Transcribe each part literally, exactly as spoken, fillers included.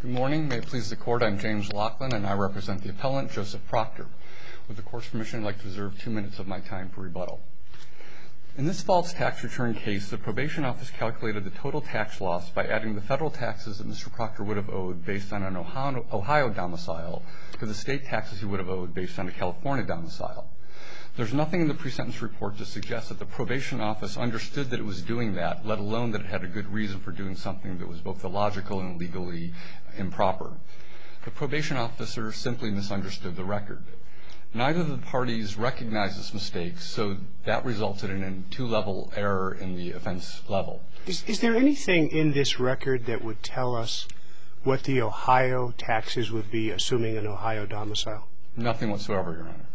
Good morning. May it please the Court, I'm James Laughlin, and I represent the appellant, Joseph Proctor. With the Court's permission, I'd like to reserve two minutes of my time for rebuttal. In this false tax return case, the Probation Office calculated the total tax loss by adding the federal taxes that Mister Proctor would have owed based on an Ohio, Ohio domicile to the state taxes he would have owed based on a California domicile. There's nothing in the pre-sentence report to suggest that the Probation Office understood that it was doing that, let alone that it had a good reason for doing something that was both illogical and legally improper. The probation officer simply misunderstood the record. Neither of the parties recognized this mistake, so that resulted in a two-level error in the offense level. Is, is there anything in this record that would tell us what the Ohio taxes would be, assuming an Ohio domicile? Nothing whatsoever, Your Honor.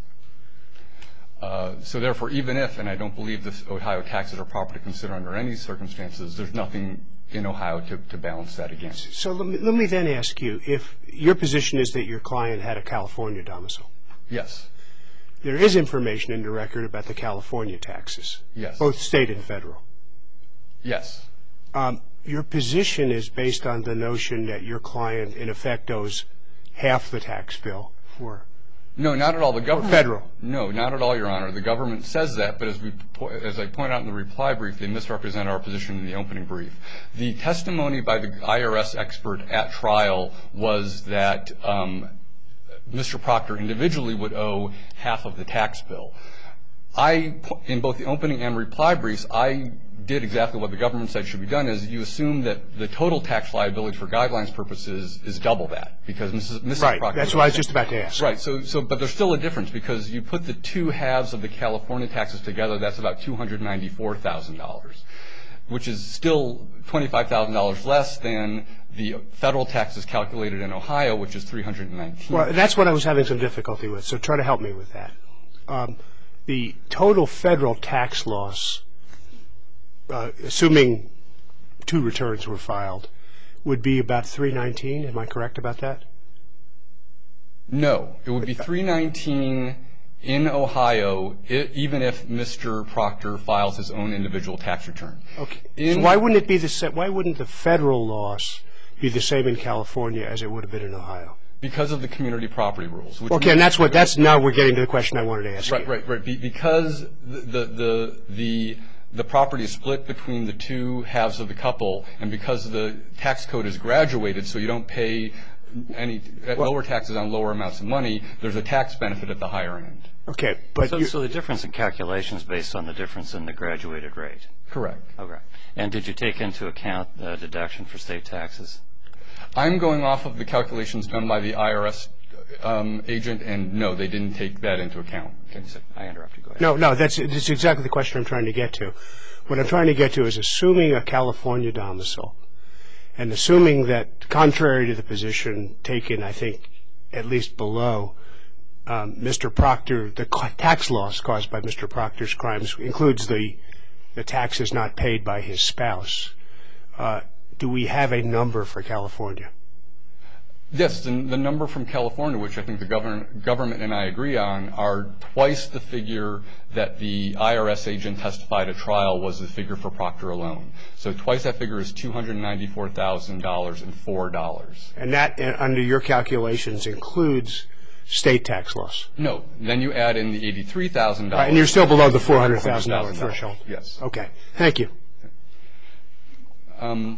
Uh, so therefore, even if, and I don't believe the Ohio taxes are proper to consider under any circumstances, there's nothing in Ohio to, to balance that against. So let me, let me then ask you, if your position is that your client had a California domicile. Yes. There is information in the record about the California taxes. Yes. Both state and federal. Yes. Um, your position is based on the notion that your client, in effect, owes half the tax bill for... No, not at all. The government, federal. No, not at all, Your Honor. The government says that, but as we, as I point out in the reply brief, they misrepresent our position in the opening brief. The testimony by the I R S expert at trial was that um, Mister Proctor individually would owe half of the tax bill. I, in both the opening and reply briefs, I did exactly what the government said should be done, is you assume that the total tax liability for guidelines purposes is double that, because Missus Missus Right, Proctor... that's what I was just about to ask. Right, so, so, but there's still a difference, because you put the two halves of the California taxes together, that's about two hundred ninety-four thousand dollars, which is still twenty-five thousand dollars less than the federal taxes calculated in Ohio, which is three hundred nineteen. Well, that's what I was having some difficulty with, so try to help me with that. Um, the total federal tax loss, uh, assuming two returns were filed, would be about three nineteen. Am I correct about that? No, it would be three nineteen in Ohio, it, even if Mister Proctor files his own individual tax return. Okay. In, so why wouldn't it be the sa- why wouldn't the federal loss be the same in California as it would have been in Ohio? Because of the community property rules. Which Okay, and that's what that's now we're getting to the question I wanted to ask right, you. Right, right, right. Because the the the the property is split between the two halves of the couple, and because the tax code is graduated, so you don't pay any well, lower taxes on lower amounts of money, there's a tax benefit at the higher end. Okay, but so, so the difference in calculation is based on the difference in the graduated rate. Correct. Okay. And did you take into account the deduction for state taxes? I'm going off of the calculations done by the I R S um, agent, and no, they didn't take that into account. Okay, so I interrupted. Go ahead. No, no, that's, that's exactly the question I'm trying to get to. What I'm trying to get to is assuming a California domicile, and assuming that, contrary to the position taken, I think, at least below, um, Mister Proctor, the tax loss caused by Mister Proctor's crimes includes the the taxes not paid by his spouse. Uh, do we have a number for California? Yes, the, the number from California, which I think the government, government and I agree on, are twice the figure that the I R S agent testified at trial was the figure for Proctor alone. So twice that figure is two hundred ninety-four thousand dollars and four dollars. And that, uh, under your calculations, includes state tax loss? No. Then you add in the eighty-three thousand dollars. Right, and you're still below the four hundred thousand dollars threshold? Yes. Okay. Thank you. Um,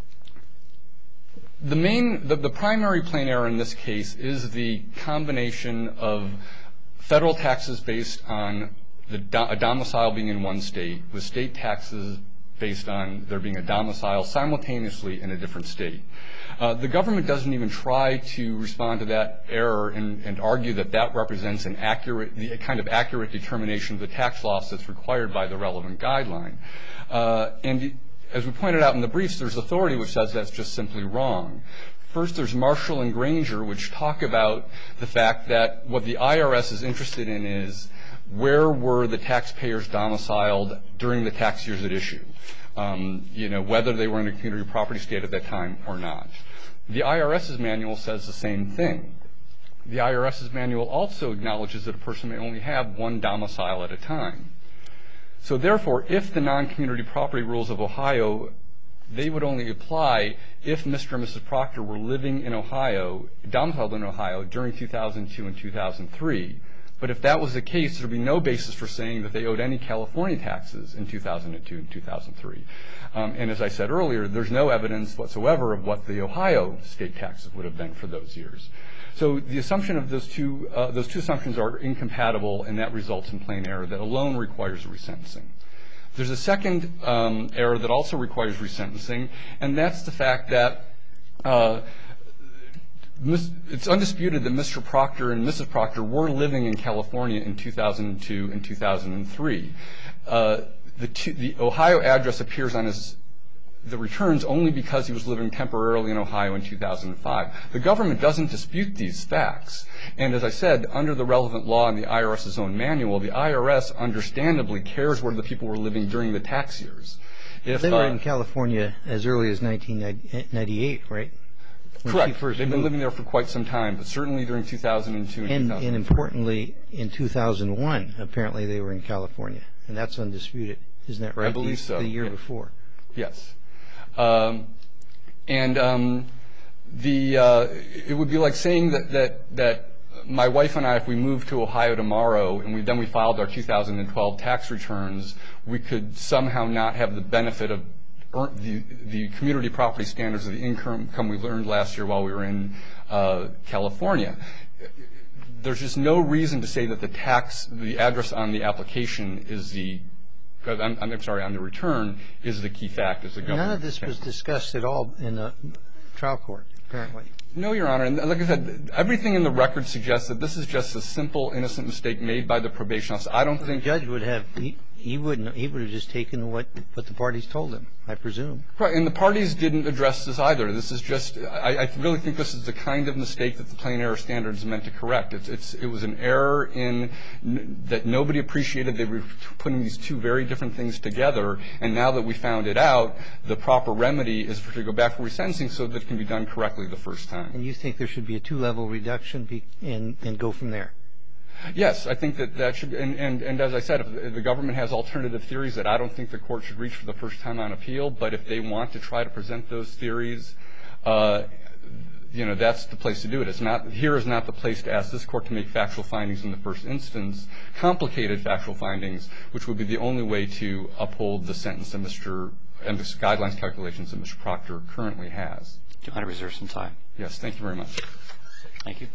The main, the, the primary plain error in this case is the combination of federal taxes based on the do, a domicile being in one state with state taxes based on there being a domicile simultaneously in a different state. Uh, the government doesn't even try to respond to that error and, and argue that that represents an accurate, the kind of accurate determination of the tax loss that's required by the relevant guideline. Uh, and as we pointed out in the briefs, there's authority which says that's just simply wrong. First, there's Marshall and Granger, which talk about the fact that what the I R S is interested in is where were the taxpayers domiciled during the tax years at issue, um, you know, whether they were in a community property state at that time or not. The IRS's manual says the same thing. The IRS's manual also acknowledges that a person may only have one domicile at a time. So therefore, if the non-community property rules of Ohio they would only apply if Mister and Missus Proctor were living in Ohio, domiciled in Ohio, during two thousand two and two thousand three. But if that was the case, there would be no basis for saying that they owed any California taxes in two thousand two and two thousand three. Um, and as I said earlier, there's no evidence whatsoever of what the Ohio state taxes would have been for those years. So the assumption of those two, uh, those two assumptions are incompatible, and that results in plain error that alone requires resentencing. There's a second um, error that also requires resentencing, and that's the fact that uh, it's undisputed that Mister Proctor and Missus Proctor were living in California in two thousand two and two thousand three. Uh, the, two, the Ohio address appears on his the returns only because he was living temporarily in Ohio in two thousand five. The government doesn't dispute these facts. And as I said, under the relevant law in the I R S's own manual, the I R S understandably cares where the people were living during the tax years. If, they were uh, in California as early as nineteen ninety-eight, right? When correct. They've been moved. living there for quite some time, but certainly during two thousand two and, And, two thousand three. and importantly, in two thousand one, apparently they were in California. And that's undisputed. Isn't that right? I believe the, so. The year yeah. before. Yes. Um, and um, the uh, it would be like saying that, that that my wife and I, if we moved to Ohio tomorrow and we then we filed our two thousand twelve tax returns, we could somehow not have the benefit of the the community property standards of the income we learned last year while we were in uh, California. There's just no reason to say that the tax, the address on the application is the I'm, I'm sorry, on the return is the key fact as the government. None of this was discussed at all in the trial court, apparently. No, Your Honor. And like I said, everything in the record suggests that this is just a simple, innocent mistake made by the probation officer. I don't think the judge would have he, he wouldn't he would have just taken what what the parties told him, I presume. Right, and the parties didn't address this either. This is just I, I really think this is the kind of mistake that the plain error standard is meant to correct. It's it's it was an error in that nobody appreciated. They were putting these two very different things together, and now that we found it out, the proper remedy is for to go back for resentencing so that it can be done correctly the first time. And you think there should be a two-level reduction be, and and go from there? Yes, I think that that should be, and, and, and as I said, if the government has alternative theories that I don't think the court should reach for the first time on appeal, but if they want to try to present those theories, uh, you know, that's the place to do it. It's not, here is not the place to ask this court to make factual findings in the first instance, complicated factual findings, which would be the only way to uphold the sentence that Mister and the guidelines calculations that Mister Proctor currently has. Do you want to reserve some time? Yes, thank you very much. Thank you.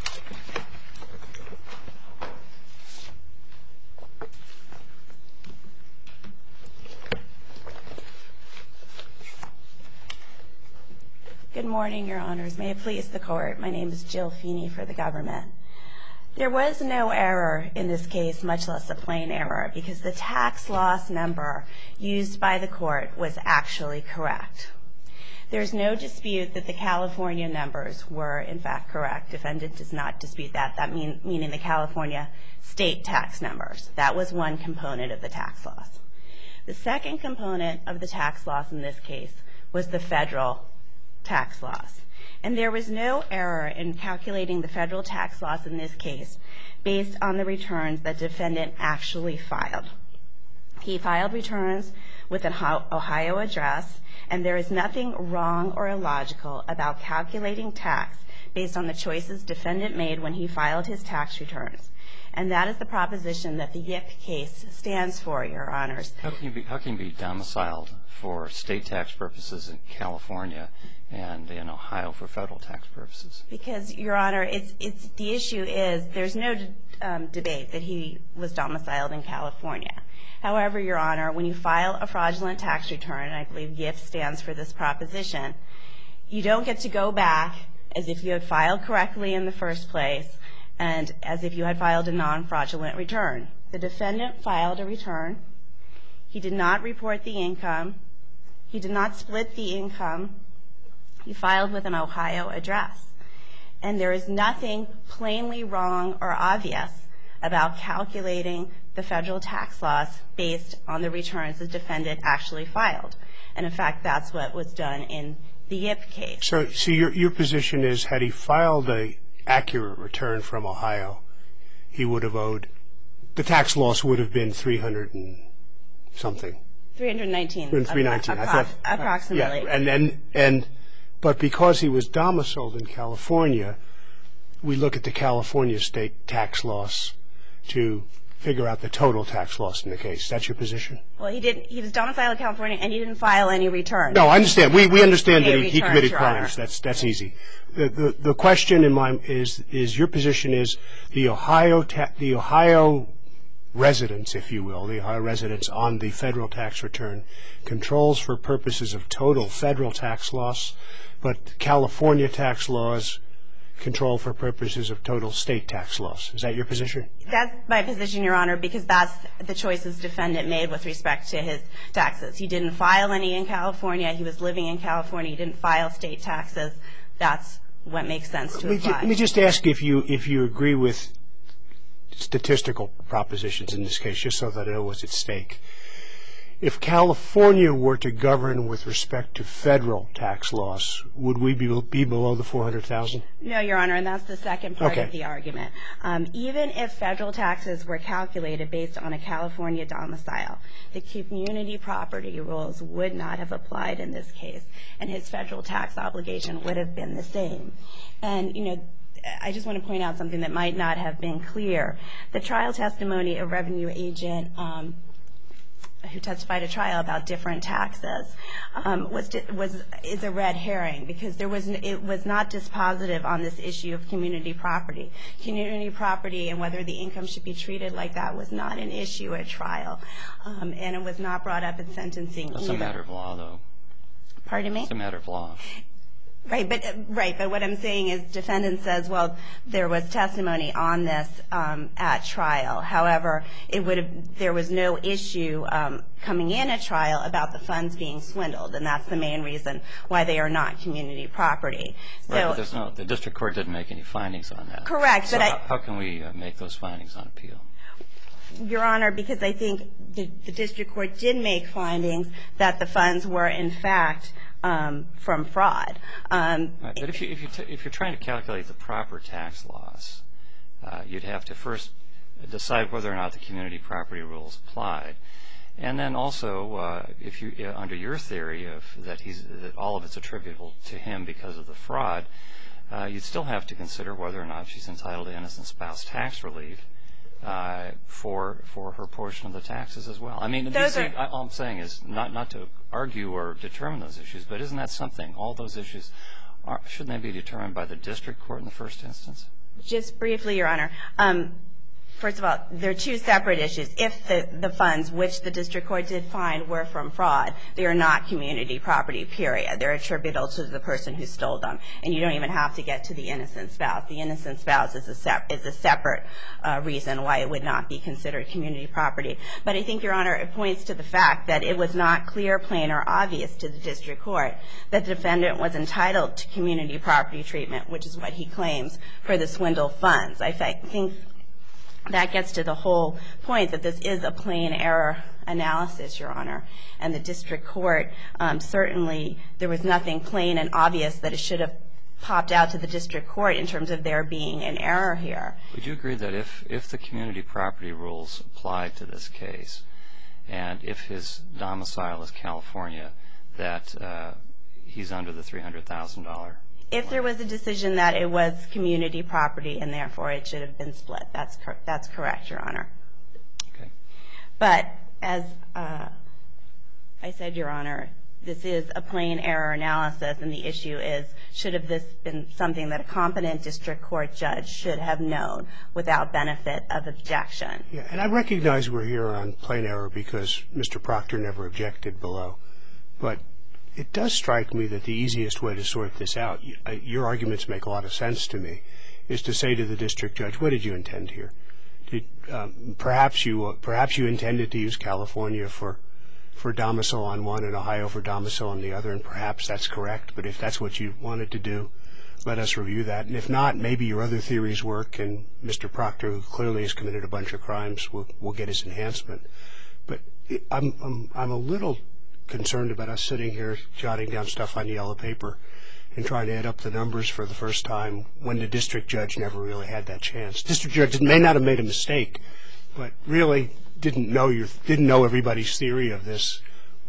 Good morning, Your Honors. May it please the Court. My name is Jill Feeney for the government. There was no error in this case, much less a plain error, because the tax loss number used by the court was actually correct. There's no dispute that the California numbers were, in fact, correct. Defendant does not dispute that, that mean, meaning the California state tax numbers. That was one component of the tax loss. The second component of the tax loss in this case was the federal tax loss. And there was no error in calculating the federal tax loss in this case based on the returns that defendant actually filed. He filed returns with an Ohio address, and there is nothing wrong or illogical about calculating tax based on the choices defendant made when he filed his tax returns. And that is the proposition that the Yip case stands for, Your Honors. How can you be, how can you be domiciled for state tax purposes in California and in Ohio for federal tax purposes? Because, Your Honor, it's, it's, the issue is there's no um, debate that he was domiciled in California. However, Your Honor, when you file a fraudulent tax return, and I believe Yip stands for this proposition, you don't get to go back as if you had filed correctly in the first place and as if you had filed a non-fraudulent return. The defendant filed a return. He did not report the income. He did not split the income. He filed with an Ohio address. And there is nothing plainly wrong or obvious about calculating the federal tax loss based on the returns the defendant actually filed. And, in fact, that's what was done in the Yip case. So, so your, your position is, had he filed a accurate return from Ohio, he would have owed, the tax loss would have been three hundred and something. three hundred nineteen. three nineteen. Appro- I thought, approximately. Yeah, and, and, and, but because he was domiciled in California, we look at the California state tax loss to figure out the total tax loss in the case. That's your position? Well, he didn't. He was domiciled in California, and he didn't file any returns. No, I understand. We we understand that he, he returns, committed Your crimes. Honor. That's that's easy. The, the the question in my is is your position is the Ohio ta- the Ohio residents, if you will, the Ohio residents on the federal tax return controls for purposes of total federal tax loss, but California tax laws control for purposes of total state tax loss. Is that your position? That's my position, Your Honor, because that's the choices defendant made with respect to his taxes. He didn't file any in California. He was living in California. He didn't file state taxes. That's what makes sense to Let me, apply. ju- let me just ask if you if you agree with statistical propositions in this case, just so that I know what's at stake. If California were to govern with respect to federal tax loss, would we be, be below the four hundred thousand? No, Your Honor, and that's the second part Okay. of the argument. Um, even if federal taxes were calculated based on a California domicile, the community property rules would not have applied in this case, and his federal tax obligation would have been the same. And, you know, I just want to point out something that might not have been clear. The trial testimony of Revenue Agent um, who testified at trial about different taxes um, was was is a red herring, because there was it was not dispositive on this issue of community property. Community property and whether the income should be treated like that was not an issue at trial, um, and it was not brought up in sentencing. That's either. a matter of law, though. Pardon me? It's a matter of law. Right, but right, but what I'm saying is, defendant says, well, there was testimony on this um, at trial. However, it would have there was no issue um, coming in at trial about the funds being swindled, and that's the main reason why they are not community property. So, Right, but there's no, the district court didn't make any findings on that. correct, So but how, I, how can we uh, make those findings on appeal? Your Honor, because I think the, the district court did make findings that the funds were in fact um, from fraud. Um, Right, but if you if you t- if you're trying to calculate the proper tax loss, uh, you'd have to first decide whether or not the community property rules applied, and then also uh, if you uh, under your theory of that he's that all of it's attributable to him because of the fraud, uh, you'd still have to consider whether or not she's entitled to innocent spouse tax relief uh, for for her portion of the taxes as well. I mean, Those see, are- I, all I'm saying is not not to argue or determine those issues, but isn't that something? All those issues, are, shouldn't they be determined by the district court in the first instance? Just briefly, Your Honor. Um, First of all, there are two separate issues. If the, the funds, which the district court did find were from fraud, they are not community property, period. They're attributable to the person who stole them. And you don't even have to get to the innocent spouse. The innocent spouse is a, sep- is a separate uh, reason why it would not be considered community property. But I think, Your Honor, it points to the fact that it was not clear, plain, or obvious to the district court that the defendant was entitled to community property treatment, which is what he claims for the swindle funds. I think that gets to the whole point that this is a plain error analysis, Your Honor. And the district court, um, certainly there was nothing plain and obvious that it should have popped out to the district court in terms of there being an error here. Would you agree that if, if the community property rules applied to this case, and if his domicile is California, that uh, he's under the three hundred thousand dollars? If there was a decision that it was community property and therefore it should have been split, that's cor- that's correct, Your Honor. Okay. But as uh, I said, Your Honor, this is a plain error analysis, and the issue is, should have this been something that a competent district court judge should have known without benefit of objection? Yeah, and I recognize we're here on plain error because Mister Proctor never objected below. But it does strike me that the easiest way to sort this out, your arguments make a lot of sense to me, is to say to the district judge, what did you intend here? Did, um, perhaps you perhaps you intended to use California for for domicile on one and Ohio for domicile on the other, and perhaps that's correct. But if that's what you wanted to do, let us review that. And if not, maybe your other theories work, and Mister Proctor, who clearly has committed a bunch of crimes, will, will get his enhancement. But it, I'm, I'm, I'm a little concerned about us sitting here jotting down stuff on yellow paper and trying to add up the numbers for the first time when the district judge never really had that chance. District judge may not have made a mistake, but really didn't know your didn't know everybody's theory of this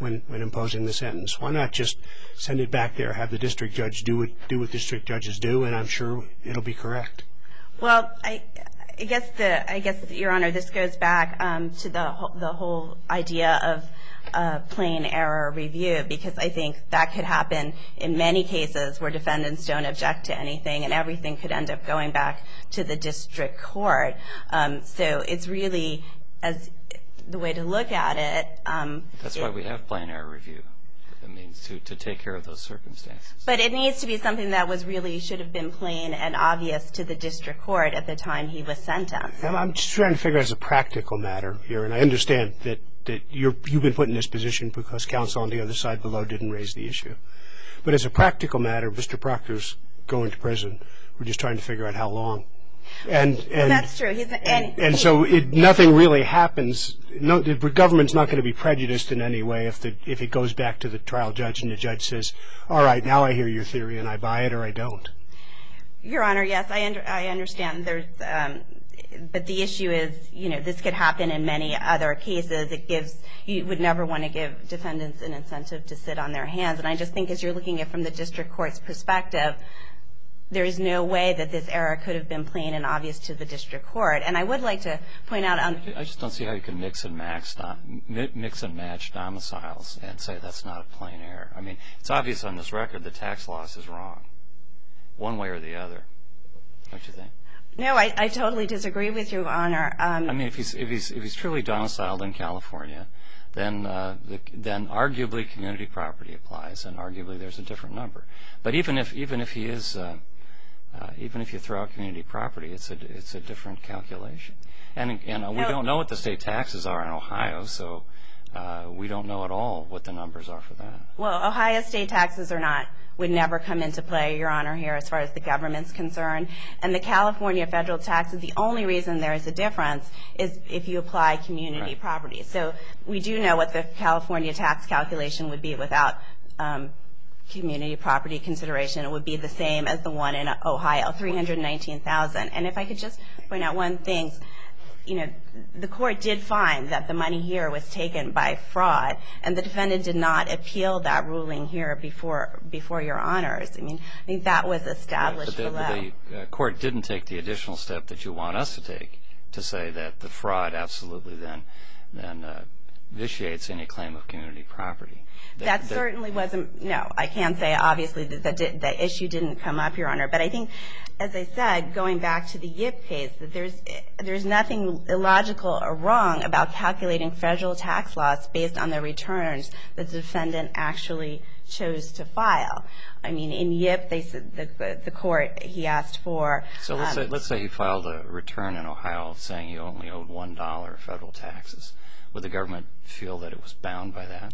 when, when imposing the sentence? Why not just send it back there, have the district judge do what, do what district judges do, and I'm sure it'll be correct? Well, I, I guess the, I guess, Your Honor, this goes back um, to the whole, the whole idea of uh, plain error review, because I think that could happen in many cases where defendants don't object to anything, and everything could end up going back to the district court. Um, so it's really, as the way to look at it. Um, That's it, why we have plain error review. It means to, to take care of those circumstances. But it needs to be something that was really should have been plain and obvious to the district court at the time he was sentenced. I'm just trying to figure out as a practical matter here, and I understand that, that you're, you've been put in this position because counsel on the other side below didn't raise the issue. But as a practical matter, Mister Proctor's going to prison. We're just trying to figure out how long. And, and well, that's true. He's, and, and, and he, so it, nothing really happens. No, the government's not going to be prejudiced in any way if the if it goes back to the trial judge and the judge says, "All right, now I hear your theory and I buy it or I don't." Your Honor, yes, I under, I understand. There's, um, but the issue is, you know, this could happen in many other cases. It gives you would never want to give defendants an incentive to sit on their hands. And I just think, as you're looking at it from the district court's perspective, there is no way that this error could have been plain and obvious to the district court. And I would like to point out on I just don't see how you can mix and match mix and match domiciles and say that's not a plain error. I mean, it's obvious on this record the tax loss is wrong, one way or the other. Don't you think? No, I, I totally disagree with you, Your Honor. Um, I mean, if he's if he's if he's truly domiciled in California, then uh, the, then arguably community property applies, and arguably there's a different number. But even if even if he is uh, Uh, even if you throw out community property, it's a it's a different calculation, and and uh, we don't know what the state taxes are in Ohio, so uh, we don't know at all what the numbers are for that. Well, Ohio state taxes are not would never come into play, Your Honor, here as far as the government's concerned, and the California federal taxes. The only reason there is a difference is if you apply community Right. property. So we do know what the California tax calculation would be without Um, community property consideration. It would be the same as the one in Ohio, three hundred nineteen thousand dollars. And if I could just point out one thing, you know, the court did find that the money here was taken by fraud, and the defendant did not appeal that ruling here before before Your Honors. I mean, I think that was established But the, below. but the uh, court didn't take the additional step that you want us to take to say that the fraud absolutely then then uh, vitiates any claim of community property. That, that certainly wasn't, no, I can't say obviously that the, the issue didn't come up, Your Honor. But I think, as I said, going back to the Yip case, that there's, there's nothing illogical or wrong about calculating federal tax loss based on the returns that the defendant actually chose to file. I mean, in Yip, they said the, the court, he asked for. So let's, um, say, let's say he filed a return in Ohio saying he only owed one dollar federal taxes. Would the government feel that it was bound by that?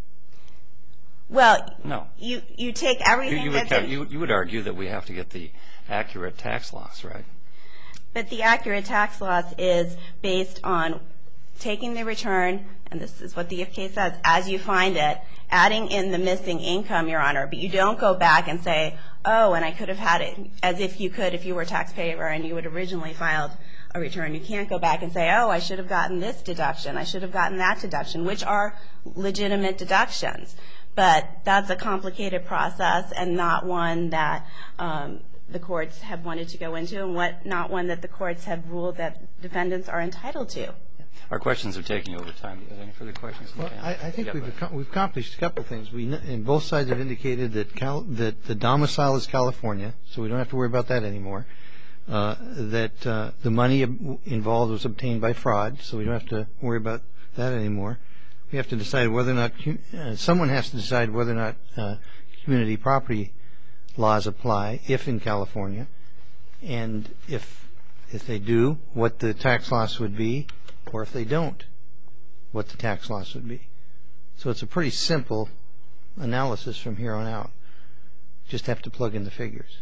Well, no. you, you take everything you, you, would, that's in, you, you would argue that we have to get the accurate tax loss, right? But the accurate tax loss is based on taking the return, and this is what the Yip case says, as you find it, adding in the missing income, Your Honor. But you don't go back and say, oh, and I could have had it, as if you could if you were a taxpayer and you had originally filed a return. You can't go back and say, oh, I should have gotten this deduction, I should have gotten that deduction, which are legitimate deductions. But that's a complicated process and not one that um, the courts have wanted to go into, and what not one that the courts have ruled that defendants are entitled to. Our questions are taking over time. Are there any further questions? Well, I, I think we've, ac- we've accomplished a couple of things. We, and both sides have indicated that, Cal, that the domicile is California, so we don't have to worry about that anymore. Uh, that uh, the money involved was obtained by fraud, so we don't have to worry about that anymore. We have to decide whether or not uh, someone has to decide whether or not uh, community property laws apply, if in California, and if if they do, what the tax loss would be, or if they don't, what the tax loss would be. So it's a pretty simple analysis from here on out. Just have to plug in the figures.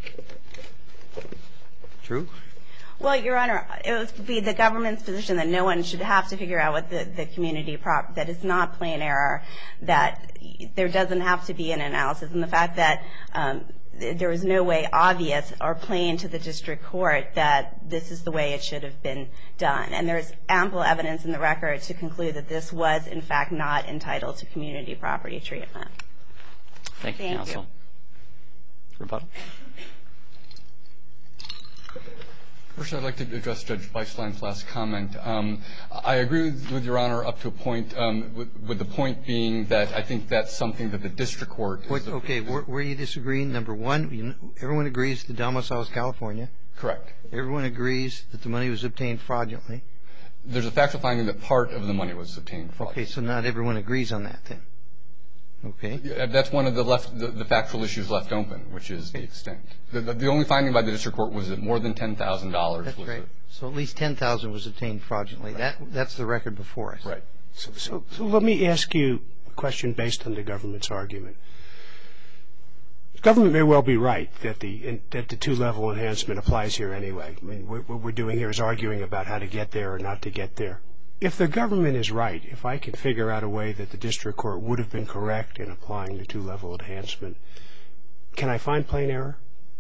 True? Well, Your Honor, it would be the government's position that no one should have to figure out what the, the community prop, that it's not plain error, that there doesn't have to be an analysis. And the fact that um, there was no way obvious or plain to the district court that this is the way it should have been done. And there's ample evidence in the record to conclude that this was, in fact, not entitled to community property treatment. Thank you, Thank counsel. you. Rebuttal. First, I'd like to address Judge Weissline's last comment. Um, I agree with, with Your Honor up to a point, um, with, with the point being that I think that's something that the district court is. What, okay, where, where are you disagreeing? Number one, you, everyone agrees the domicile is California. Correct. Everyone agrees that the money was obtained fraudulently. There's a factual finding that part of the money was obtained fraudulently. Okay, so not everyone agrees on that then. Okay. Yeah, that's one of the left the, the factual issues left open, which is the extent. The, the, the only finding by the district court was that more than ten thousand dollars That's was right. it. So at least ten thousand dollars was obtained fraudulently. That that's the record before us. Right. So, so, so let me ask you a question based on the government's argument. The government may well be right that the in, that the two-level enhancement applies here anyway. I mean, what, what we're doing here is arguing about how to get there or not to get there. If the government is right, if I can figure out a way that the district court would have been correct in applying the two-level enhancement, can I find plain error?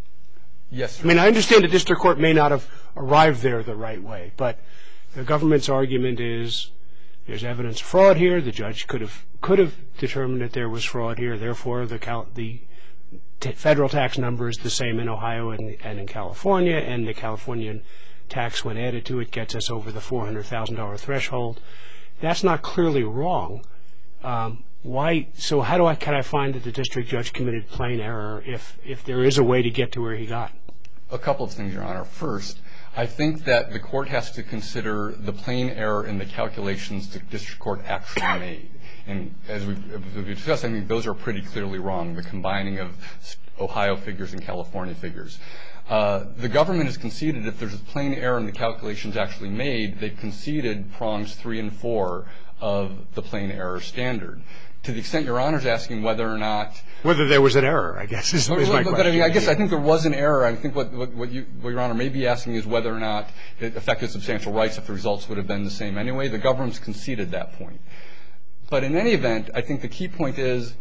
Yes, sir. I mean, I understand the district court may not have arrived there the right way, but the government's argument is there's evidence of fraud here. The judge could have could have determined that there was fraud here. Therefore, the cal- the t- federal tax number is the same in Ohio and, and in California, and the Californian tax, when added to it, gets us over the four hundred thousand dollars threshold. That's not clearly wrong. Um, why? So how do I can I find that the district judge committed plain error if if there is a way to get to where he got? A couple of things, Your Honor. First, I think that the court has to consider the plain error in the calculations the district court actually made. And as we've, as we've discussed, I mean, those are pretty clearly wrong, the combining of Ohio figures and California figures. Uh, the government has conceded if there's a plain error in the calculations actually made, they've conceded prongs three and four of the plain error standard. To the extent Your Honor's asking whether or not Whether there was an error, I guess, is, is my but, question. But I mean, I guess I think there was an error. I think what, what, what, you, what Your Honor may be asking is whether or not it affected substantial rights if the results would have been the same anyway. The government's conceded that point. But in any event, I think the key point is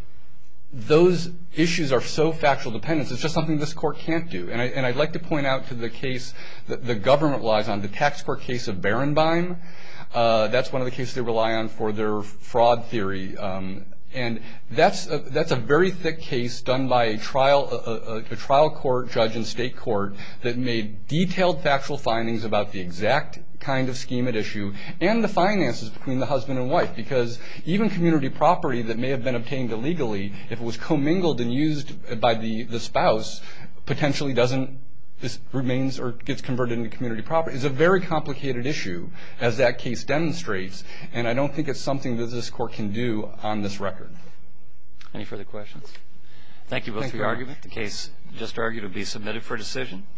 those issues are so factual dependence. It's just something this court can't do. And, I, and I'd like to point out to the case that the government relies on, the tax court case of Barenbeim. Uh, that's one of the cases they rely on for their fraud theory. Um, and that's a, that's a very thick case done by a trial a, a, a trial court judge in state court that made detailed factual findings about the exact kind of scheme at issue and the finances between the husband and wife, because even community property that may have been obtained illegally, if it was commingled and used by the, the spouse, potentially doesn't this remains or gets converted into community property. It's a very complicated issue, as that case demonstrates, and I don't think it's something that this court can do on this record. Any further questions? Thank you both Thank for you your very much. argument. The case just argued will be submitted for decision.